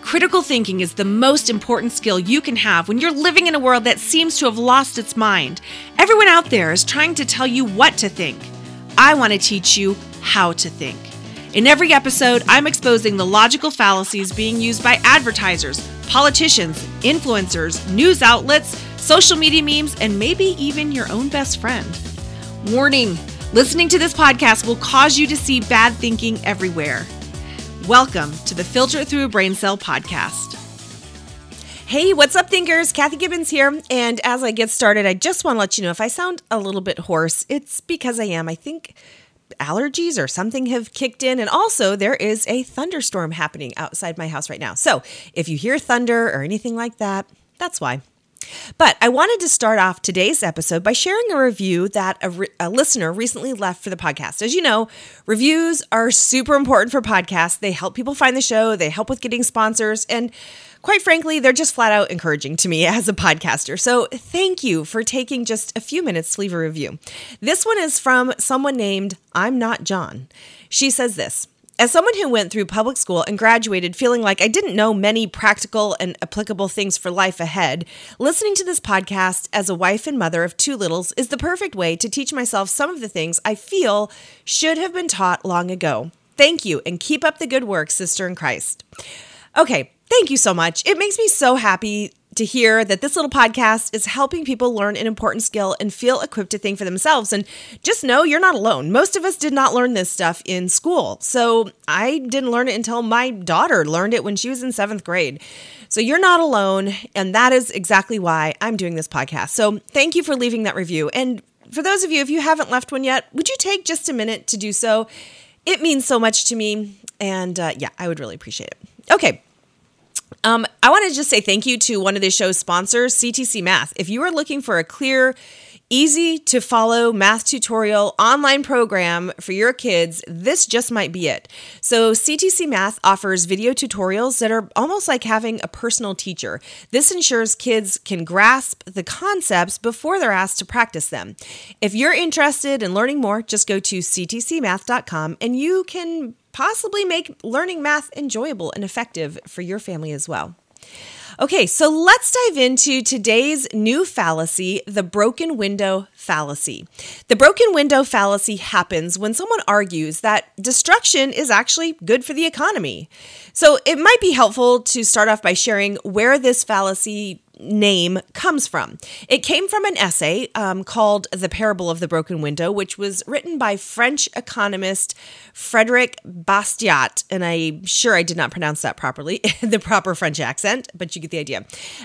Critical thinking is the most important skill you can have when you're living in a world that seems to have lost its mind. Everyone out there is trying to tell you what to think. I want to teach you how to think. In every episode, I'm exposing the logical fallacies being used by advertisers, politicians, influencers, news outlets, social media memes, and maybe even your own best friend. Warning, listening to this podcast will cause you to see bad thinking everywhere. Welcome to the Filter Through a Brain Cell podcast. Hey, what's up, thinkers? Kathy Gibbons here. And as I get started, I just want to let you know if I sound a little bit hoarse, it's because I am. I think allergies or something have kicked in. And also, there is a thunderstorm happening outside my house right now. So if you hear thunder or anything like that, that's why. But I wanted to start off today's episode by sharing a review that a listener recently left for the podcast. As you know, reviews are super important for podcasts. They help people find the show. They help with getting sponsors. And quite frankly, they're just flat out encouraging to me as a podcaster. So thank you for taking just a few minutes to leave a review. This one is from someone named I'm Not John. She says this. As someone who went through public school and graduated feeling like I didn't know many practical and applicable things for life ahead, listening to this podcast as a wife and mother of two littles is the perfect way to teach myself some of the things I feel should have been taught long ago. Thank you, and keep up the good work, sister in Christ. Okay, thank you so much. It makes me so happy to hear that this little podcast is helping people learn an important skill and feel equipped to think for themselves. And just know you're not alone. Most of us did not learn this stuff in school. So I didn't learn it until my daughter learned it when she was in 7th grade. So you're not alone. And that is exactly why I'm doing this podcast. So thank you for leaving that review. And for those of you, if you haven't left one yet, would you take just a minute to do so? It means so much to me. And I would really appreciate it. Okay. I want to just say thank you to one of the show's sponsors, CTC Math. If you are looking for a clear, easy to follow math tutorial online program for your kids, this just might be it. So CTC Math offers video tutorials that are almost like having a personal teacher. This ensures kids can grasp the concepts before they're asked to practice them. If you're interested in learning more, just go to ctcmath.com and you can possibly make learning math enjoyable and effective for your family as well. Okay, so let's dive into today's new fallacy, the broken window fallacy. The broken window fallacy happens when someone argues that destruction is actually good for the economy. So it might be helpful to start off by sharing where this fallacy name comes from. It came from an essay called The Parable of the Broken Window, which was written by French economist Frédéric Bastiat, and I'm sure I did not pronounce that properly, the proper French accent, but you get the idea.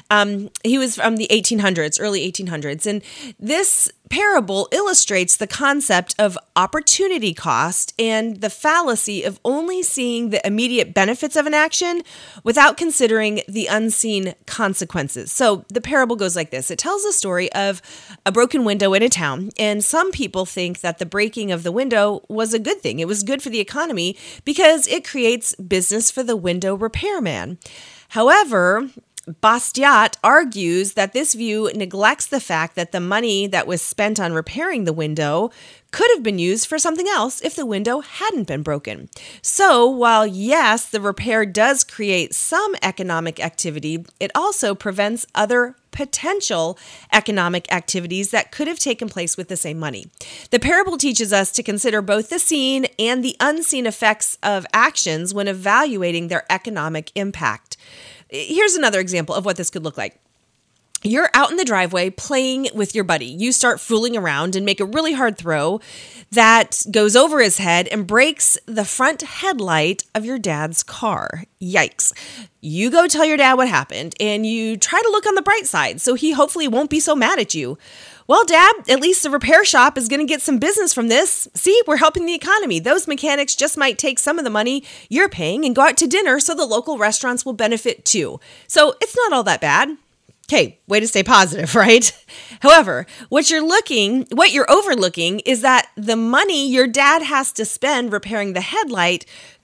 He was from the 1800s, early 1800s, and this parable illustrates the concept of opportunity cost and the fallacy of only seeing the immediate benefits of an action without considering the unseen consequences. So the parable goes like this. It tells the story of a broken window in a town, and some people think that the breaking of the window was a good thing. It was good for the economy because it creates business for the window repairman. However, Bastiat argues that this view neglects the fact that the money that was spent on repairing the window could have been used for something else if the window hadn't been broken. So while yes, the repair does create some economic activity, it also prevents other potential economic activities that could have taken place with the same money. The parable teaches us to consider both the seen and the unseen effects of actions when evaluating their economic impact. Here's another example of what this could look like. You're out in the driveway playing with your buddy. You start fooling around and make a really hard throw that goes over his head and breaks the front headlight of your dad's car. Yikes. You go tell your dad what happened and you try to look on the bright side so he hopefully won't be so mad at you. Well, Dad, at least the repair shop is going to get some business from this. See, we're helping the economy. Those mechanics just might take some of the money you're paying and go out to dinner so the local restaurants will benefit too. So it's not all that bad. Okay, way to stay positive, right? However, what you're overlooking is that the money your dad has to spend repairing the headlight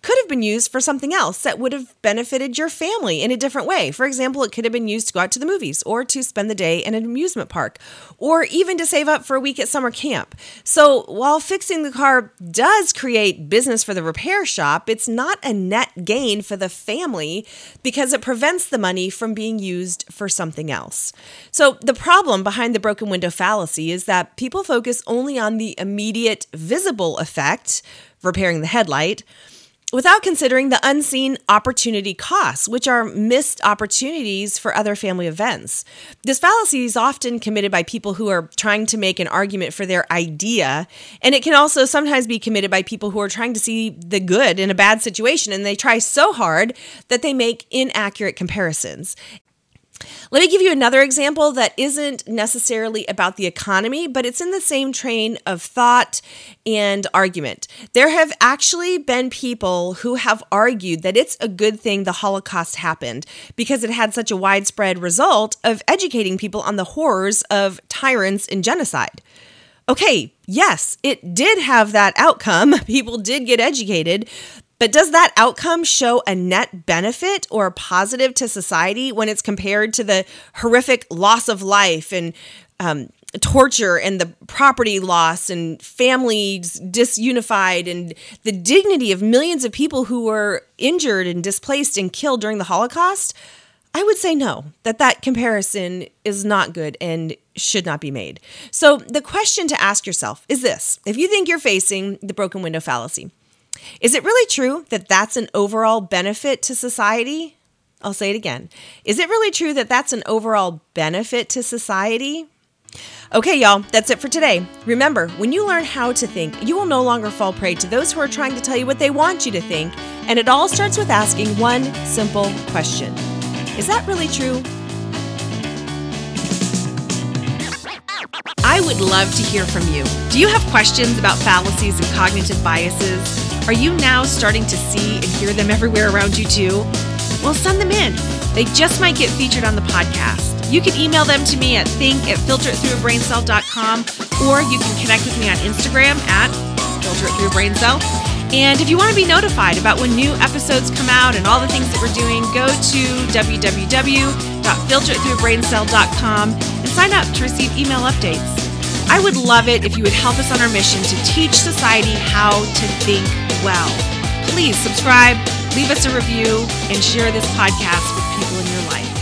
could have been used for something else that would have benefited your family in a different way. For example, it could have been used to go out to the movies or to spend the day in an amusement park or even to save up for a week at summer camp. So while fixing the car does create business for the repair shop, it's not a net gain for the family because it prevents the money from being used for something else. So the problem behind the broken window fallacy is that people focus only on the immediate visible effect, repairing the headlight, without considering the unseen opportunity costs, which are missed opportunities for other family events. This fallacy is often committed by people who are trying to make an argument for their idea, and it can also sometimes be committed by people who are trying to see the good in a bad situation, and they try so hard that they make inaccurate comparisons. Let me give you another example that isn't necessarily about the economy, but it's in the same train of thought and argument. There have actually been people who have argued that it's a good thing the Holocaust happened because it had such a widespread result of educating people on the horrors of tyrants and genocide. Okay, yes, it did have that outcome. People did get educated. But does that outcome show a net benefit or positive to society when it's compared to the horrific loss of life and torture and the property loss and families disunified and the dignity of millions of people who were injured and displaced and killed during the Holocaust? I would say no, that comparison is not good and should not be made. So the question to ask yourself is this: if you think you're facing the broken window fallacy, is it really true that that's an overall benefit to society? I'll say it again. Is it really true that that's an overall benefit to society? Okay, y'all, that's it for today. Remember, when you learn how to think, you will no longer fall prey to those who are trying to tell you what they want you to think. And it all starts with asking one simple question. Is that really true? I would love to hear from you. Do you have questions about fallacies and cognitive biases? Are you now starting to see and hear them everywhere around you too? Well, send them in. They just might get featured on the podcast. You can email them to me at think@filteritthroughabraincell.com, or you can connect with me on Instagram at filteritthroughabraincell. And if you want to be notified about when new episodes come out and all the things that we're doing, go to www.filteritthroughabraincell.com and sign up to receive email updates. I would love it if you would help us on our mission to teach society how to think well. Please subscribe, leave us a review, and share this podcast with people in your life.